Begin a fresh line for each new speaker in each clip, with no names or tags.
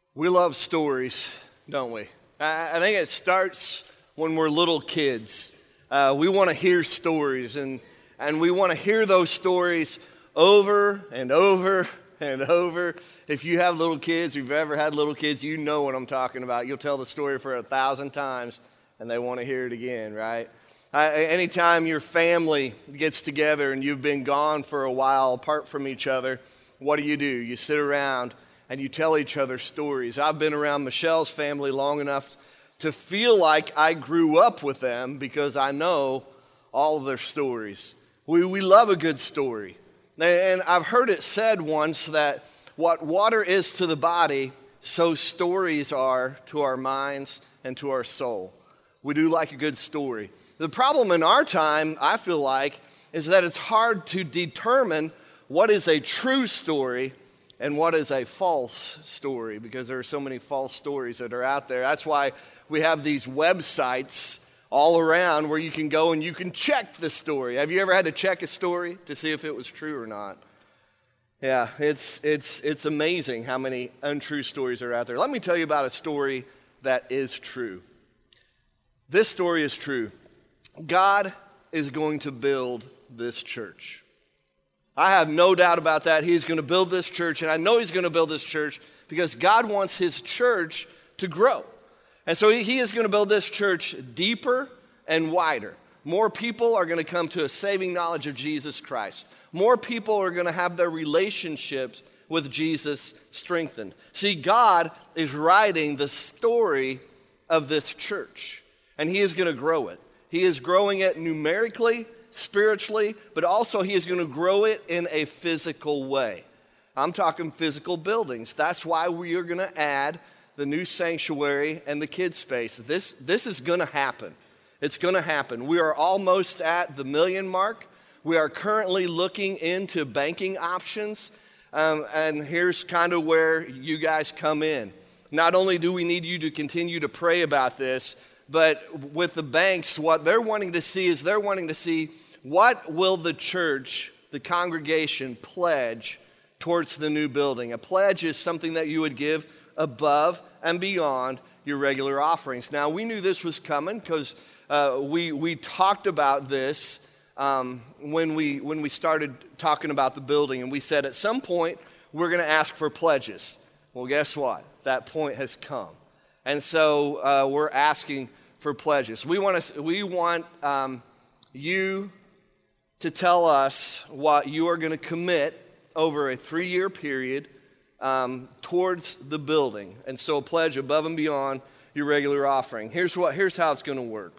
We love stories, don't we? I think it starts when we're little kids. We want to hear stories, and we want to hear those stories over and over and over. If you have little kids, if you've ever had little kids, you know what I'm talking about. You'll tell the story for 1,000 times, and they want to hear it again, right? Anytime your family gets together and you've been gone for a while apart from each other, what do? You sit around and you tell each other stories. I've been around Michelle's family long enough to feel like I grew up with them because I know all of their stories. We love a good story. And I've heard it said once that what water is to the body, so stories are to our minds and to our soul. We do like a good story. The problem in our time, I feel like, is that it's hard to determine what is a true story and what is a false story, because there are so many false stories that are out there. That's why we have these websites all around where you can go and you can check the story. Have you ever had to check a story to see if it was true or not? Yeah, it's amazing how many untrue stories are out there. Let me tell you about a story that is true. This story is true. God is going to build this church. I have no doubt about that. He's going to build this church, and I know he's going to build this church because God wants his church to grow. And so he is going to build this church deeper and wider. More people are going to come to a saving knowledge of Jesus Christ. More people are going to have their relationships with Jesus strengthened. See, God is writing the story of this church, and he is going to grow it. He is growing it numerically, spiritually, but also he is going to grow it in a physical way. I'm talking physical buildings. That's why we are going to add the new sanctuary and the kids space. This is going to happen. It's going to happen. We are almost at the 1 million mark. We are currently looking into banking options, and here's kind of where you guys come in. Not only do we need you to continue to pray about this, but with the banks, what they're wanting to see is what will the church, the congregation, pledge towards the new building. A pledge is something that you would give above and beyond your regular offerings. Now, we knew this was coming because we talked about this when we started talking about the building, and we said at some point we're going to ask for pledges. Well, guess what? That point has come, and so we're asking for pledges. We want you to tell us what you are going to commit over a 3-year period towards the building. And so a pledge above and beyond your regular offering. Here's how it's going to work.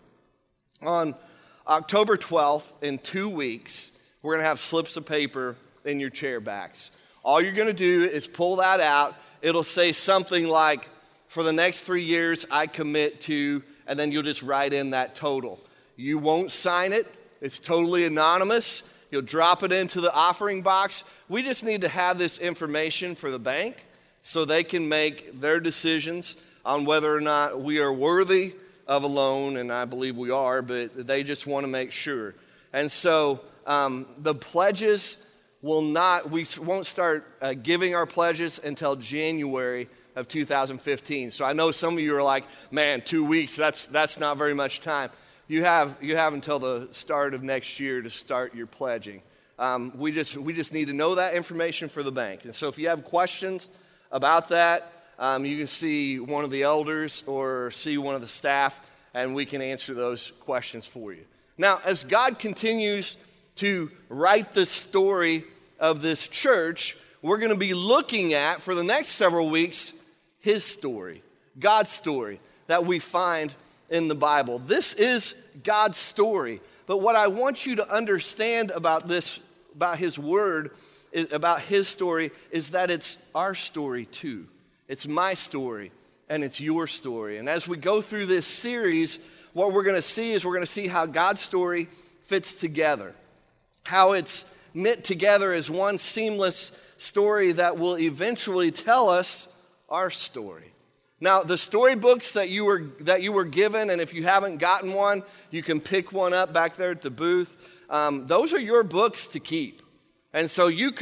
On October 12th, in 2 weeks, we're going to have slips of paper in your chair backs. All you're going to do is pull that out. It'll say something like, for the next 3 years, I commit to, and then you'll just write in that total. You won't sign it. It's totally anonymous. You'll drop it into the offering box. We just need to have this information for the bank so they can make their decisions on whether or not we are worthy of a loan, and I believe we are, but they just want to make sure. And so the pledges we won't start giving our pledges until January of 2015. So I know some of you are like, man, 2 weeks, that's not very much time. You have until the start of next year to start your pledging. We just need to know that information for the bank. And so if you have questions about that, you can see one of the elders or see one of the staff, and we can answer those questions for you. Now, as God continues to write the story of this church, we're going to be looking at, for the next several weeks, his story, God's story that we find in the Bible. This is God's story. But what I want you to understand about this, about his word, about his story, is that it's our story too. It's my story and it's your story. And as we go through this series, what we're going to see is how God's story fits together, how it's knit together as one seamless story that will eventually tell us our story. Now, the storybooks that you were given, and if you haven't gotten one, you can pick one up back there at the booth. Those are your books to keep. And so you can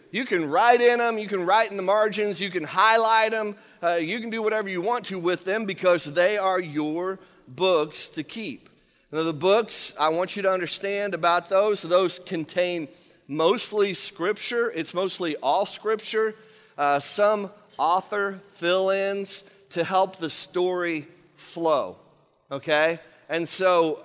You can write in them, you can write in the margins, you can highlight them, you can do whatever you want to with them because they are your books to keep. Now, the books, I want you to understand about those contain mostly Scripture. It's mostly all Scripture. Some author fill-ins to help the story flow, okay? And so,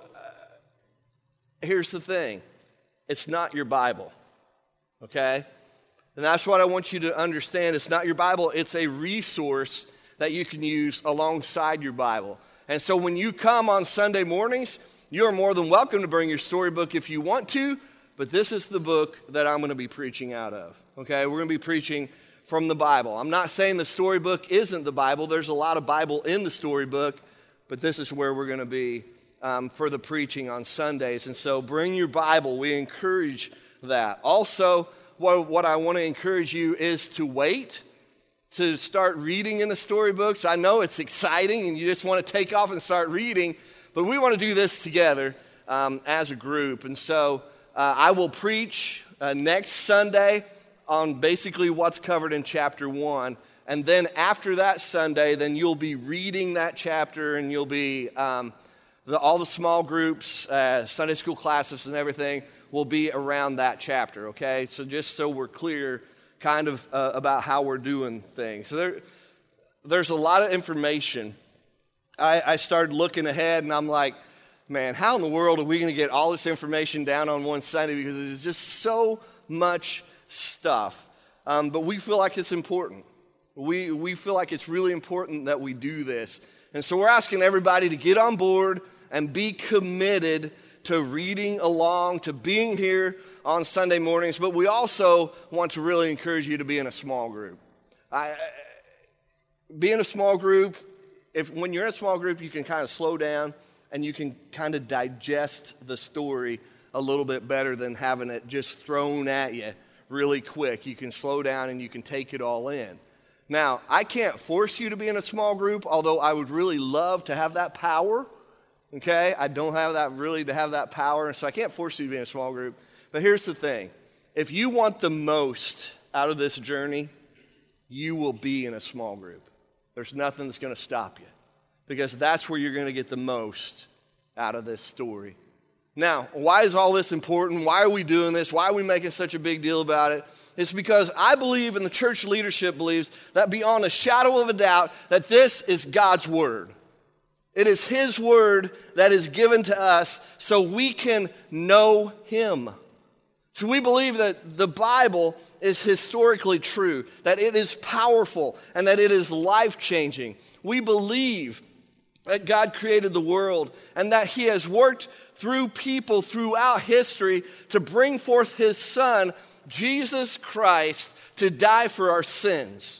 here's the thing. It's not your Bible, okay? And that's what I want you to understand. It's not your Bible. It's a resource that you can use alongside your Bible. And so when you come on Sunday mornings, you are more than welcome to bring your storybook if you want to, but this is the book that I'm going to be preaching out of, okay? We're going to be preaching from the Bible. I'm not saying the storybook isn't the Bible. There's a lot of Bible in the storybook, but this is where we're going to be for the preaching on Sundays. And so bring your Bible. We encourage that. Also, what I want to encourage you is to wait to start reading in the storybooks. I know it's exciting and you just want to take off and start reading, but we want to do this together as a group. And so I will preach next Sunday on basically what's covered in chapter 1. And then after that Sunday, then you'll be reading that chapter and you'll be, all the small groups, Sunday school classes and everything will be around that chapter, okay? So just so we're clear kind of about how we're doing things. So there's a lot of information. I started looking ahead and I'm like, man, how in the world are we going to get all this information down on one Sunday? Because there's just so much stuff. But we feel like it's important. We feel like it's really important that we do this. And so we're asking everybody to get on board and be committed to reading along, to being here on Sunday mornings. But we also want to really encourage you to be in a small group. Be in a small group. When you're in a small group, you can kind of slow down and you can kind of digest the story a little bit better than having it just thrown at you really quick. You can slow down and you can take it all in. Now, I can't force you to be in a small group, although I would really love to have that power. Okay, I don't have that really to have that power, so I can't force you to be in a small group. But here's the thing. If you want the most out of this journey, you will be in a small group. There's nothing that's going to stop you because that's where you're going to get the most out of this story. Now, why is all this important? Why are we doing this? Why are we making such a big deal about it? It's because I believe, and the church leadership believes, that beyond a shadow of a doubt, that this is God's word. It is His word that is given to us so we can know Him. So we believe that the Bible is historically true, that it is powerful, and that it is life-changing. We believe that God created the world and that He has worked through people throughout history to bring forth His Son, Jesus Christ, to die for our sins.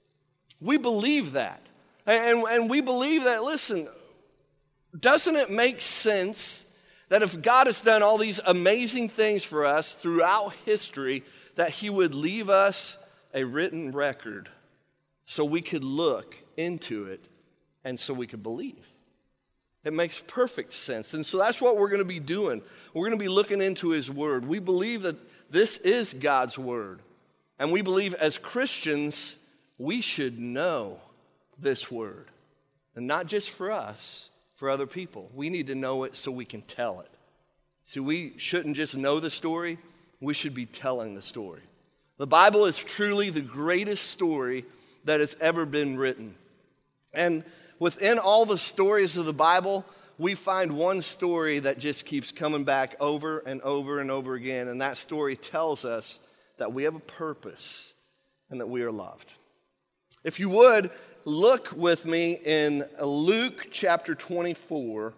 We believe that. And we believe that, listen, doesn't it make sense that if God has done all these amazing things for us throughout history, that He would leave us a written record so we could look into it and so we could believe? It makes perfect sense. And so that's what we're going to be doing. We're going to be looking into His word. We believe that this is God's word. And we believe as Christians, we should know this word. And not just for us, for other people. We need to know it so we can tell it. See, we shouldn't just know the story, we should be telling the story. The Bible is truly the greatest story that has ever been written. And within all the stories of the Bible, we find one story that just keeps coming back over and over and over again. And that story tells us that we have a purpose and that we are loved. If you would, look with me in Luke chapter 24.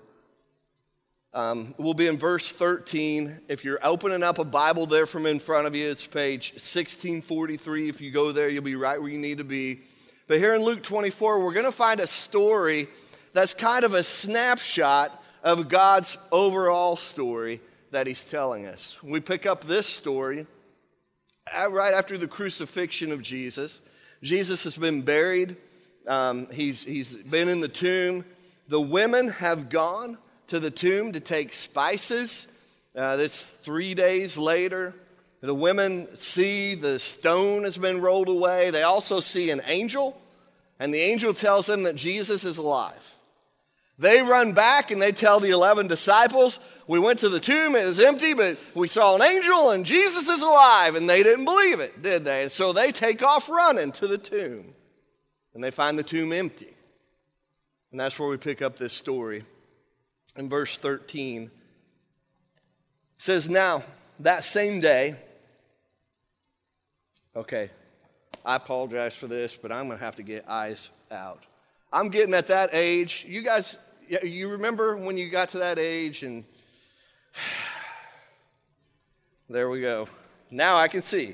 We'll be in verse 13. If you're opening up a Bible there from in front of you, it's page 1643. If you go there, you'll be right where you need to be. But here in Luke 24, we're going to find a story that's kind of a snapshot of God's overall story that He's telling us. We pick up this story right after the crucifixion of Jesus. Jesus has been buried. He's been in the tomb. The women have gone to the tomb to take spices. That's 3 days later. The women see the stone has been rolled away. They also see an angel, and the angel tells them that Jesus is alive. They run back and they tell the 11 disciples, we went to the tomb, it was empty, but we saw an angel and Jesus is alive. And they didn't believe it, did they? And so they take off running to the tomb. And they find the tomb empty. And that's where we pick up this story. In verse 13, it says, now, that same day, okay, I apologize for this, but I'm going to have to get eyes out. I'm getting at that age. You guys, you remember when you got to that age and there we go. Now I can see.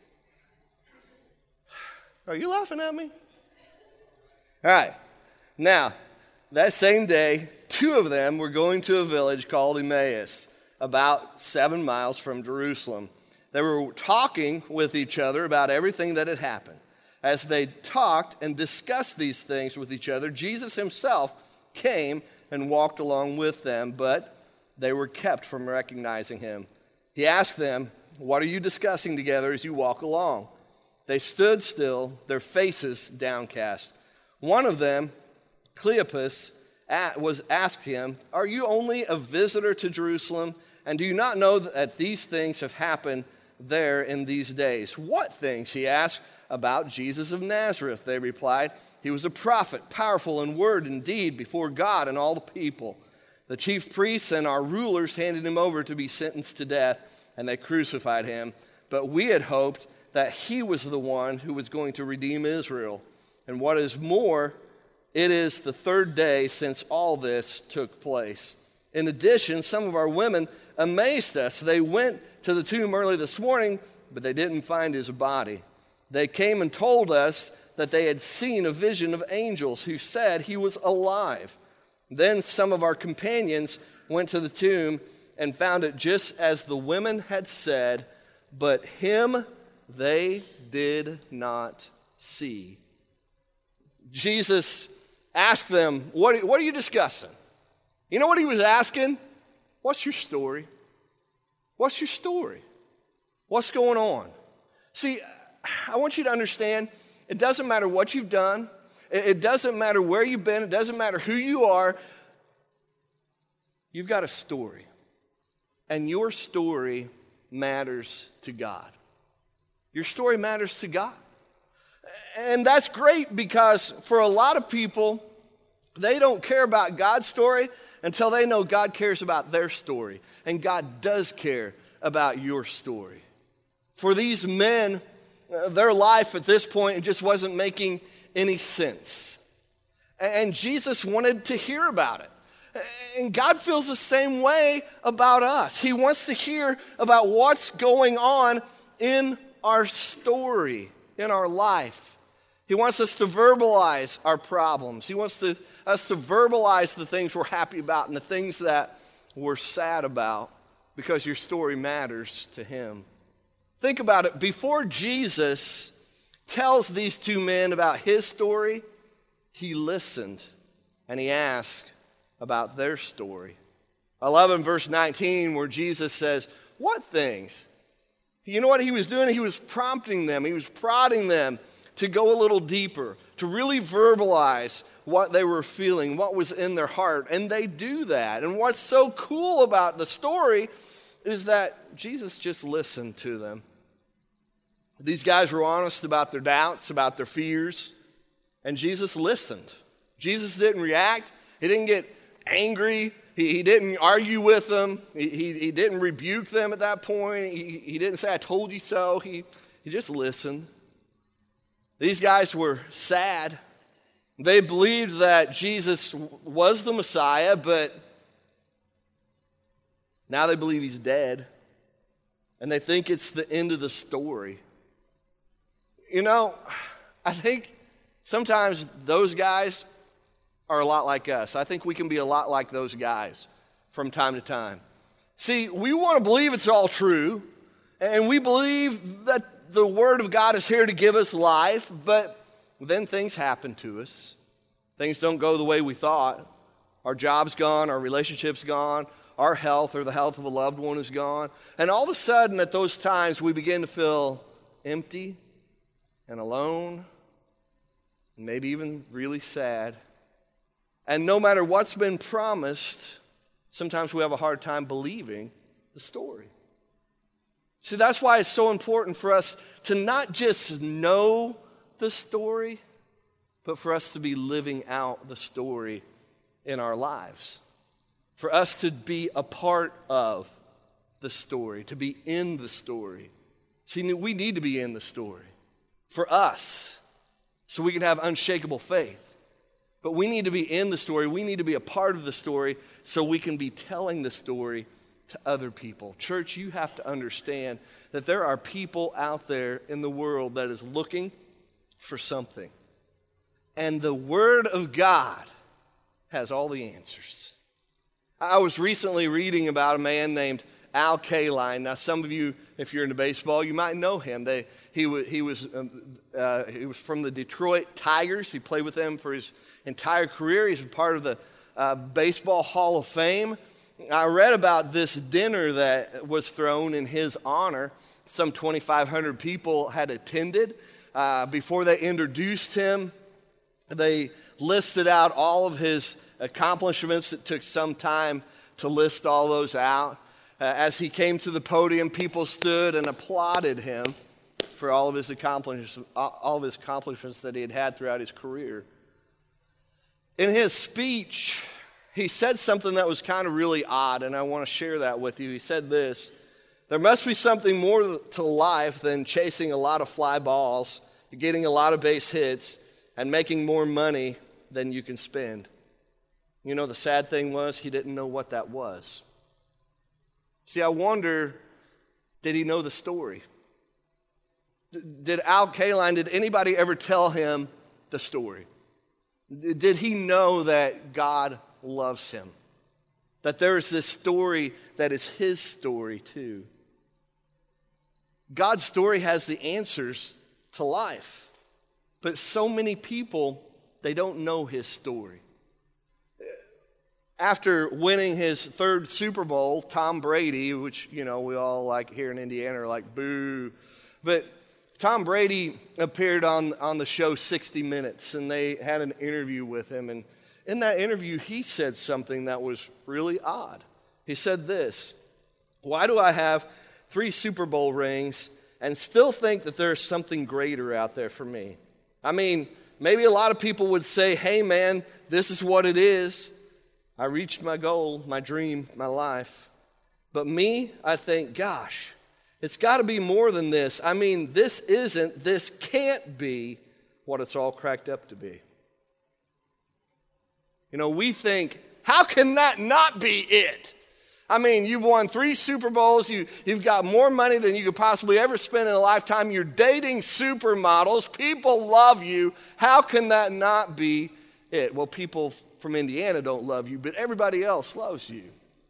Are you laughing at me? All right. Now, that same day, 2 of them were going to a village called Emmaus, about 7 miles from Jerusalem. They were talking with each other about everything that had happened. As they talked and discussed these things with each other, Jesus himself came and walked along with them, but they were kept from recognizing him. He asked them, what are you discussing together as you walk along? They stood still, their faces downcast. One of them, Cleopas, was asked him, are you only a visitor to Jerusalem? And do you not know that these things have happened there in these days? What things? He asked. About Jesus of Nazareth, they replied. He was a prophet, powerful in word and deed before God and all the people. The chief priests and our rulers handed him over to be sentenced to death, and they crucified him. But we had hoped that he was the one who was going to redeem Israel. And what is more, it is the 3rd day since all this took place. In addition, some of our women amazed us. They went to the tomb early this morning, but they didn't find his body. They came and told us that they had seen a vision of angels who said he was alive. Then some of our companions went to the tomb and found it just as the women had said, but him they did not see. Jesus asked them, what are you discussing? You know what he was asking? What's your story? What's your story? What's going on? See, I want you to understand, it doesn't matter what you've done. It doesn't matter where you've been. It doesn't matter who you are. You've got a story. And your story matters to God. Your story matters to God. And that's great because for a lot of people, they don't care about God's story until they know God cares about their story. And God does care about your story. For these men, their life at this point just wasn't making any sense. And Jesus wanted to hear about it. And God feels the same way about us. He wants to hear about what's going on in our story, in our life. He wants us to verbalize our problems. He wants us to verbalize the things we're happy about and the things that we're sad about because your story matters to him. Think about it. Before Jesus tells these 2 men about his story, he listened and he asked about their story. I love in verse 19 where Jesus says, what things? You know what he was doing? He was prompting them. He was prodding them to go a little deeper, to really verbalize what they were feeling, what was in their heart. And they do that. And what's so cool about the story is that Jesus just listened to them. These guys were honest about their doubts, about their fears, and Jesus listened. Jesus didn't react. He didn't get angry. He didn't argue with them. He didn't rebuke them at that point. He didn't say, I told you so. He just listened. These guys were sad. They believed that Jesus was the Messiah, but now they believe he's dead. And they think it's the end of the story. You know, I think sometimes those guys are a lot like us. I think we can be a lot like those guys from time to time. See, we want to believe it's all true, and we believe that the Word of God is here to give us life, but then things happen to us. Things don't go the way we thought. Our job's gone, our relationship's gone, our health or the health of a loved one is gone. And all of a sudden, at those times, we begin to feel empty and alone, and maybe even really sad. And no matter what's been promised, sometimes we have a hard time believing the story. See, that's why it's so important for us to not just know the story, but for us to be living out the story in our lives. For us to be a part of the story, to be in the story. See, we need to be in the story for us so we can have unshakable faith. But we need to be in the story. We need to be a part of the story so we can be telling the story to other people. Church, you have to understand that there are people out there in the world that is looking for something. And the Word of God has all the answers. I was recently reading about a man named Al Kaline. Now, some of you, if you're into baseball, you might know him. He was from the Detroit Tigers. He played with them for his entire career. He's a part of the Baseball Hall of Fame. I read about this dinner that was thrown in his honor. Some 2,500 people had attended. Before they introduced him, they listed out all of his accomplishments. It took some time to list all those out. As he came to the podium, people stood and applauded him for all of his accomplishments that he had had throughout his career. In his speech, he said something that was kind of really odd, and I want to share that with you. He said this: "There must be something more to life than chasing a lot of fly balls, getting a lot of base hits, and making more money than you can spend." You know, the sad thing was he didn't know what that was. See, I wonder, did he know the story? Did Al Kaline, did anybody ever tell him the story? Did he know that God loves him? That there is this story that is his story too. God's story has the answers to life. But so many people, they don't know his story. After winning his third Super Bowl, Tom Brady, which, you know, we all like here in Indiana are like, boo. But Tom Brady appeared on the show 60 Minutes, and they had an interview with him. And in that interview, he said something that was really odd. He said this: "Why do I have 3 Super Bowl rings and still think that there's something greater out there for me? I mean, maybe a lot of people would say, hey man, this is what it is. I reached my goal, my dream, my life. But me, I think, gosh, it's got to be more than this. I mean, this can't be what it's all cracked up to be." You know, we think, how can that not be it? I mean, you've won 3 Super Bowls. You've got more money than you could possibly ever spend in a lifetime. You're dating supermodels. People love you. How can that not be it? Well, people from Indiana don't love you, but everybody else loves you.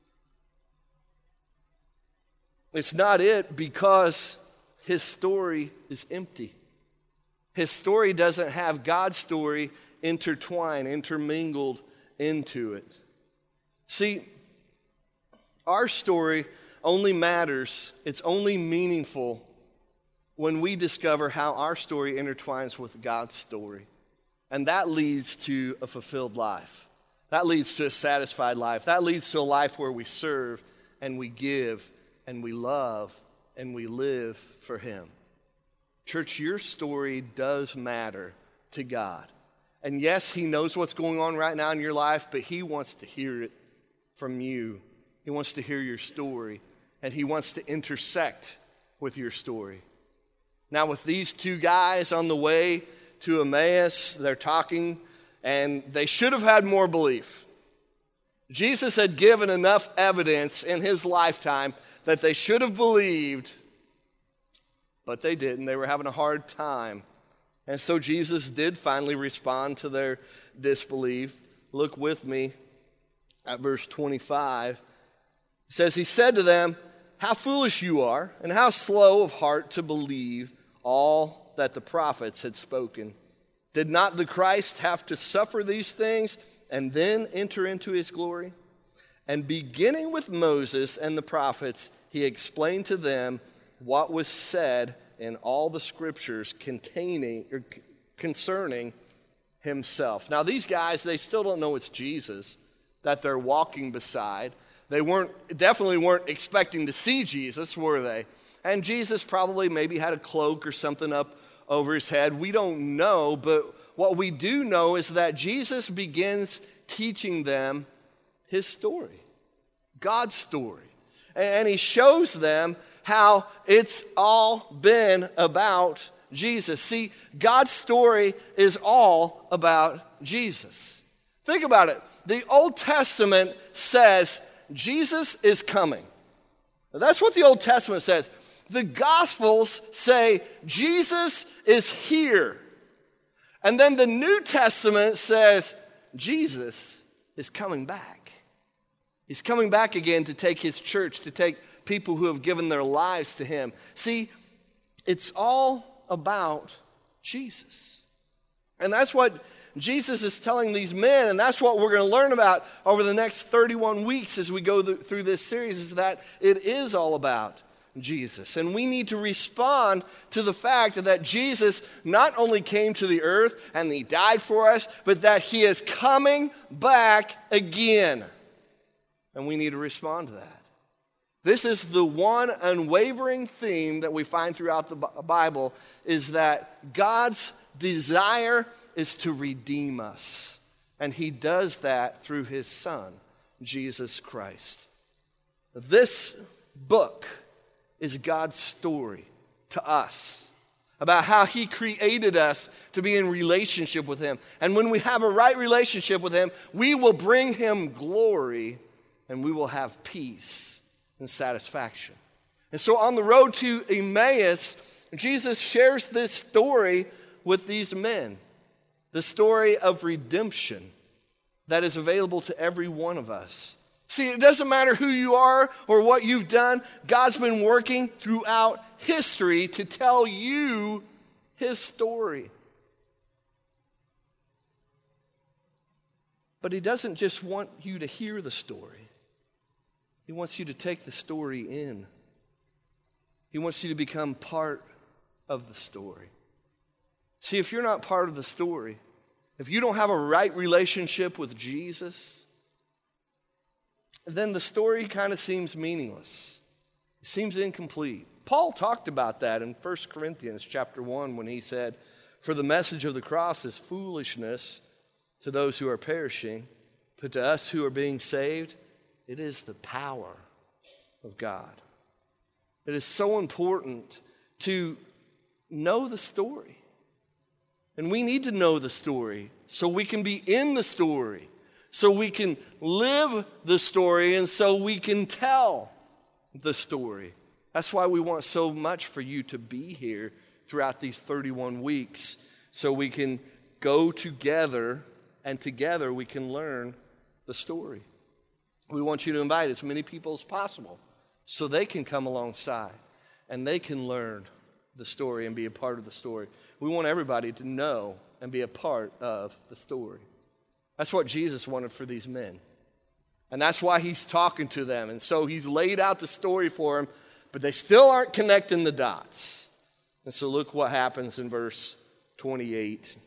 It's not it because his story is empty. His story doesn't have God's story intermingled into it. See, our story only matters, it's only meaningful when we discover how our story intertwines with God's story. And that leads to a fulfilled life. That leads to a satisfied life. That leads to a life where we serve and we give and we love and we live for Him. Church, your story does matter to God. And yes, He knows what's going on right now in your life, but He wants to hear it from you. He wants to hear your story, and He wants to intersect with your story. Now, with these 2 guys on the way to Emmaus, they're talking, and they should have had more belief. Jesus had given enough evidence in His lifetime that they should have believed, but they didn't. They were having a hard time. And so Jesus did finally respond to their disbelief. Look with me at verse 25. It says, He said to them, "How foolish you are, and how slow of heart to believe all that the prophets had spoken. Did not the Christ have to suffer these things and then enter into His glory?" And beginning with Moses and the prophets, he explained to them what was said in all the scriptures concerning himself. Now, these guys, they still don't know it's Jesus that they're walking beside. They definitely weren't expecting to see Jesus, were they? And Jesus probably maybe had a cloak or something up over his head. We don't know, but what we do know is that Jesus begins teaching them his story, God's story. And he shows them how it's all been about Jesus. See, God's story is all about Jesus. Think about it. The Old Testament says Jesus is coming. That's what the Old Testament says. The Gospels say Jesus is here. And then the New Testament says Jesus is coming back. He's coming back again to take his church, to take people who have given their lives to him. See, it's all about Jesus. And that's what Jesus is telling these men, and that's what we're going to learn about over the next 31 weeks as we go through this series, is that it is all about Jesus. And we need to respond to the fact that Jesus not only came to the earth and he died for us, but that he is coming back again. And we need to respond to that. This is the one unwavering theme that we find throughout the Bible, is that God's desire is to redeem us. And he does that through his Son, Jesus Christ. This book is God's story to us about how he created us to be in relationship with him. And when we have a right relationship with him, we will bring him glory and we will have peace and satisfaction. And so on the road to Emmaus, Jesus shares this story with these men. The story of redemption that is available to every one of us. See, it doesn't matter who you are or what you've done. God's been working throughout history to tell you his story. But he doesn't just want you to hear the story. He wants you to take the story in. He wants you to become part of the story. See, if you're not part of the story, if you don't have a right relationship with Jesus, then the story kind of seems meaningless. It seems incomplete. Paul talked about that in 1 Corinthians chapter 1 when he said, "For the message of the cross is foolishness to those who are perishing, but to us who are being saved, it is the power of God." It is so important to know the story. And we need to know the story so we can be in the story, so we can live the story, and so we can tell the story. That's why we want so much for you to be here throughout these 31 weeks, so we can go together, and together we can learn the story. We want you to invite as many people as possible so they can come alongside and they can learn the story and be a part of the story. We want everybody to know and be a part of the story. That's what Jesus wanted for these men. And that's why he's talking to them. And so he's laid out the story for them, but they still aren't connecting the dots. And so look what happens in verse 28.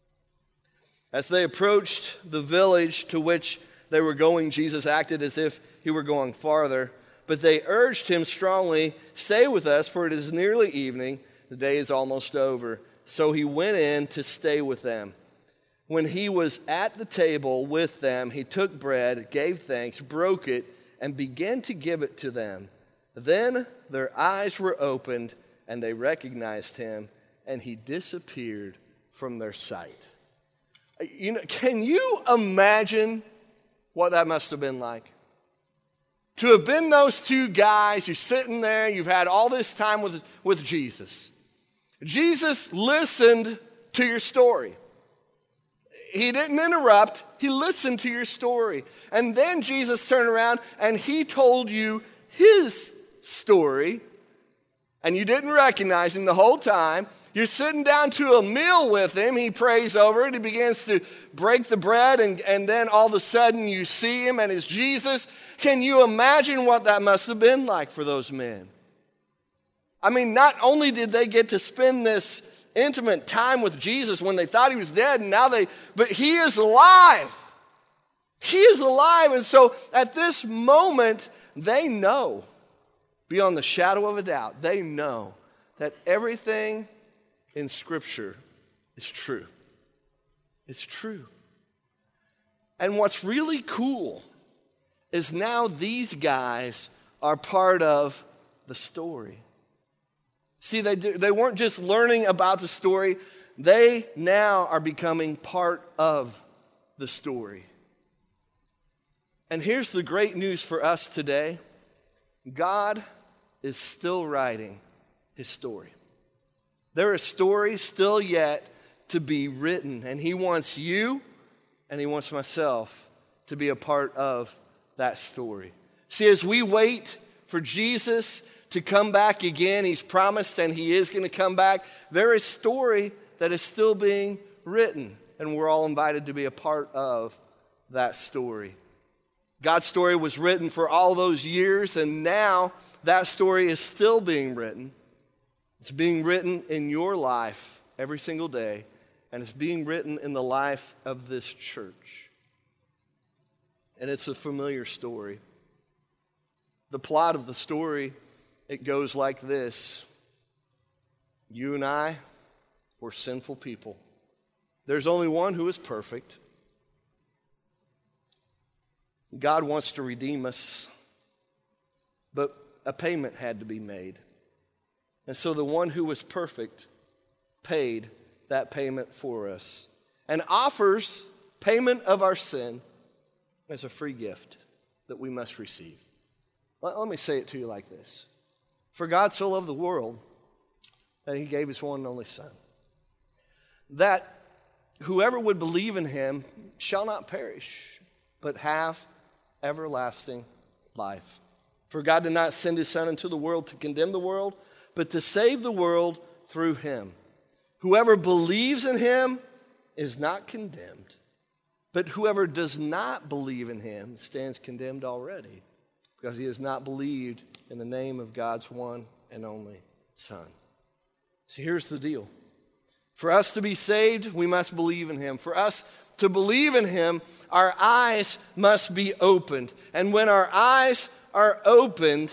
As they approached the village to which they were going, Jesus acted as if he were going farther. But they urged him strongly, "Stay with us, for it is nearly evening. The day is almost over." So he went in to stay with them. When he was at the table with them, he took bread, gave thanks, broke it, and began to give it to them. Then their eyes were opened, and they recognized him, and he disappeared from their sight. Can you imagine what that must have been like? To have been those two guys, you're sitting there, you've had all this time with Jesus. Jesus listened to your story. He didn't interrupt, he listened to your story. And then Jesus turned around and he told you his story, and you didn't recognize him the whole time. You're sitting down to a meal with him. He prays over it. He begins to break the bread, and then all of a sudden you see him and it's Jesus. Can you imagine what that must have been like for those men? I mean, not only did they get to spend this intimate time with Jesus when they thought he was dead, but he is alive. He is alive. And so at this moment, they know, beyond the shadow of a doubt, they know that everything in Scripture is true. It's true. And what's really cool is now these guys are part of the story. See, they weren't just learning about the story. They now are becoming part of the story. And here's the great news for us today. God is still writing his story. There is story still yet to be written. And he wants you and he wants myself to be a part of that story. See, as we wait for Jesus to come back again, he's promised and he is going to come back. There is story that is still being written, and we're all invited to be a part of that story. God's story was written for all those years, and now that story is still being written. It's being written in your life every single day, and it's being written in the life of this church. And it's a familiar story. The plot of the story, it goes like this. You and I, we're sinful people. There's only one who is perfect. God wants to redeem us, but a payment had to be made. And so the one who was perfect paid that payment for us and offers payment of our sin as a free gift that we must receive. Let me say it to you like this. For God so loved the world that he gave his one and only Son, that whoever would believe in him shall not perish, but have everlasting life. For God did not send his Son into the world to condemn the world, but to save the world through him. Whoever believes in him is not condemned, but whoever does not believe in him stands condemned already, because he has not believed in the name of God's one and only Son. So here's the deal. For us to be saved, we must believe in him. For us to believe in him, our eyes must be opened. And when our eyes are opened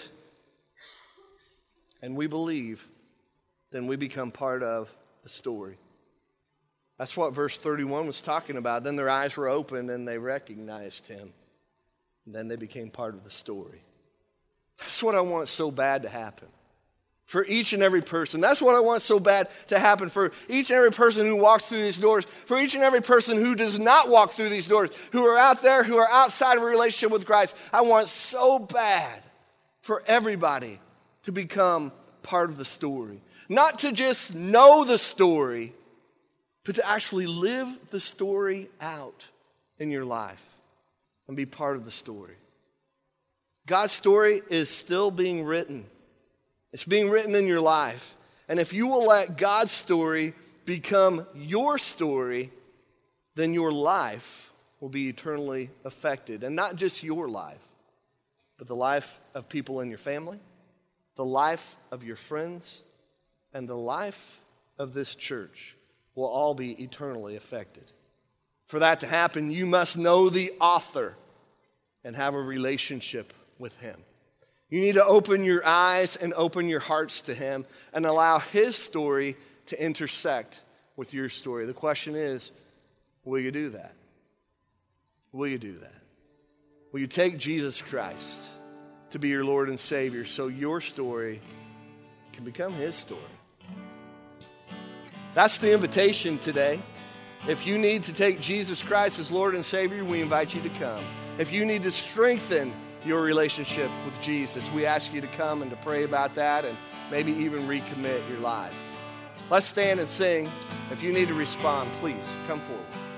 and we believe, then we become part of the story. That's what verse 31 was talking about. Then their eyes were opened and they recognized him. And then they became part of the story. That's what I want so bad to happen for each and every person. That's what I want so bad to happen for each and every person who walks through these doors, for each and every person who does not walk through these doors, who are out there, who are outside of a relationship with Christ. I want so bad for everybody to become part of the story. Not to just know the story, but to actually live the story out in your life and be part of the story. God's story is still being written. It's being written in your life. And if you will let God's story become your story, then your life will be eternally affected. And not just your life, but the life of people in your family, the life of your friends, and the life of this church will all be eternally affected. For that to happen, you must know the author and have a relationship with him. You need to open your eyes and open your hearts to him and allow his story to intersect with your story. The question is, will you do that? Will you do that? Will you take Jesus Christ to be your Lord and Savior so your story can become his story? That's the invitation today. If you need to take Jesus Christ as Lord and Savior, we invite you to come. If you need to strengthen your relationship with Jesus, we ask you to come and to pray about that and maybe even recommit your life. Let's stand and sing. If you need to respond, please come forward.